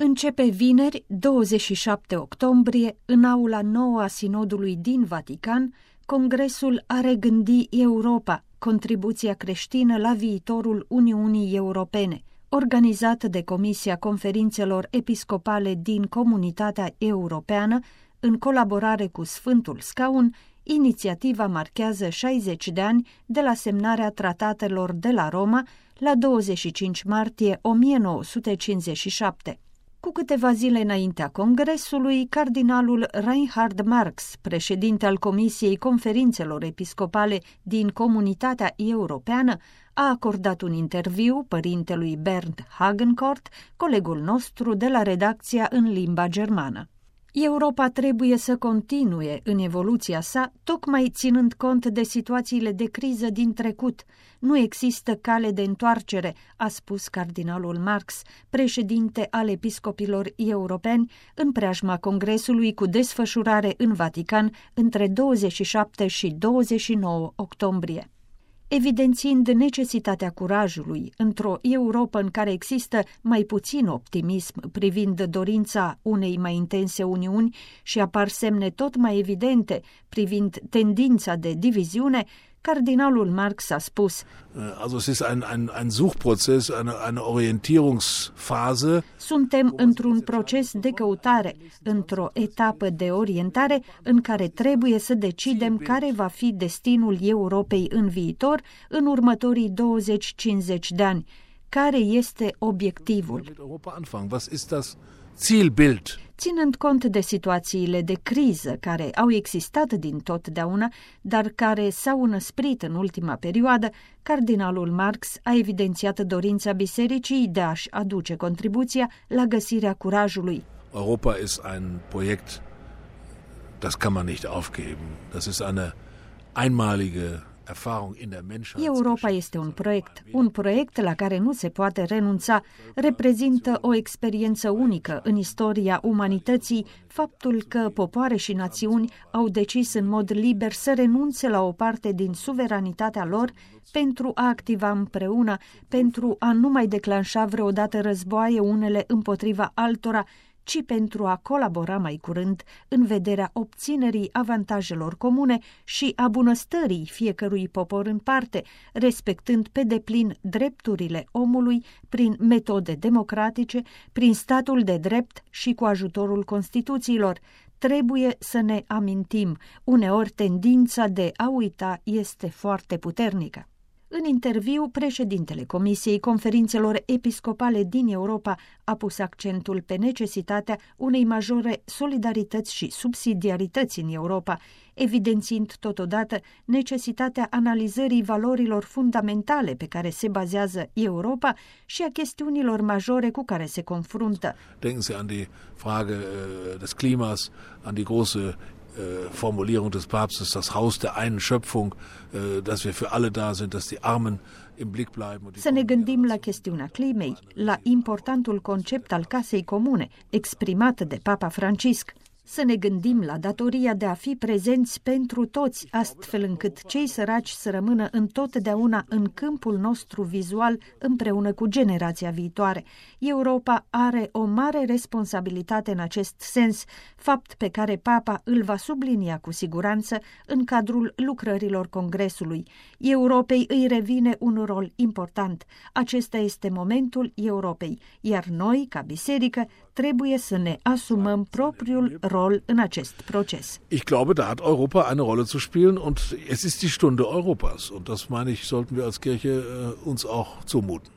Începe vineri, 27 octombrie, în aula nouă a Sinodului din Vatican, Congresul A regândi Europa, contribuția creștină la viitorul Uniunii Europene, organizat de Comisia Conferințelor Episcopale din Comunitatea Europeană, în colaborare cu Sfântul Scaun. Inițiativa marchează 60 de ani de la semnarea tratatelor de la Roma la 25 martie 1957. Cu câteva zile înaintea Congresului, cardinalul Reinhard Marx, președinte al Comisiei Conferințelor Episcopale din Comunitatea Europeană, a acordat un interviu părintelui Bernd Hagenkort, colegul nostru de la redacția în limba germană. Europa trebuie să continue în evoluția sa, tocmai ținând cont de situațiile de criză din trecut. Nu există cale de întoarcere, a spus cardinalul Marx, președinte al episcopilor europeni, în preajma Congresului cu desfășurare în Vatican între 27 și 29 octombrie. Evidențiind necesitatea curajului într-o Europă în care există mai puțin optimism privind dorința unei mai intense uniuni și apar semne tot mai evidente privind tendința de diviziune, cardinalul Marx a spus: Also es ist ein Suchprozess, eine Orientierungsphase. Suntem într-un proces de căutare, într-o etapă de orientare în care trebuie să decidem care va fi destinul Europei în viitor, în următorii 20-50 de ani. Care este obiectivul? Was ist das Zielbild? Ținând cont de situațiile de criză care au existat din totdeauna, dar care s-au înăsprit în ultima perioadă, cardinalul Marx a evidențiat dorința bisericii de a-și aduce contribuția la găsirea curajului. Europa ist ein Projekt, das kann man nicht aufgeben. Das ist eine einmalige Europa este un proiect la care nu se poate renunța, reprezintă o experiență unică în istoria umanității, faptul că popoare și națiuni au decis în mod liber să renunțe la o parte din suveranitatea lor pentru a activa împreună, pentru a nu mai declanșa vreodată războaie unele împotriva altora, ci pentru a colabora mai curând în vederea obținerii avantajelor comune și a bunăstării fiecărui popor în parte, respectând pe deplin drepturile omului prin metode democratice, prin statul de drept și cu ajutorul Constituțiilor. Trebuie să ne amintim, uneori tendința de a uita este foarte puternică. În interviu, președintele Comisiei Conferințelor Episcopale din Europa a pus accentul pe necesitatea unei majore solidarități și subsidiarități în Europa, evidențiind totodată necesitatea analizării valorilor fundamentale pe care se bazează Europa și a chestiunilor majore cu care se confruntă. Denken Sie an die Frage des Klimas, an die große Formulierung des Papstes, das Haus der einen Schöpfung, dass wir für alle da sind, dass die Armen im Blick bleiben. Să ne gândim la chestiunea climei, la importantul concept al casei comune, exprimat de Papa Francisc. Să ne gândim la datoria de a fi prezenți pentru toți, astfel încât cei săraci să rămână întotdeauna în câmpul nostru vizual împreună cu generația viitoare. Europa are o mare responsabilitate în acest sens, fapt pe care Papa îl va sublinia cu siguranță în cadrul lucrărilor Congresului. Europei îi revine un rol important. Acesta este momentul Europei, iar noi, ca biserică, trebuie să ne asumăm propriul rol în acest proces. Ich glaube, da hat Europa eine Rolle zu spielen und es ist die Stunde Europas und das meine ich, sollten wir als Kirche uns auch zumuten.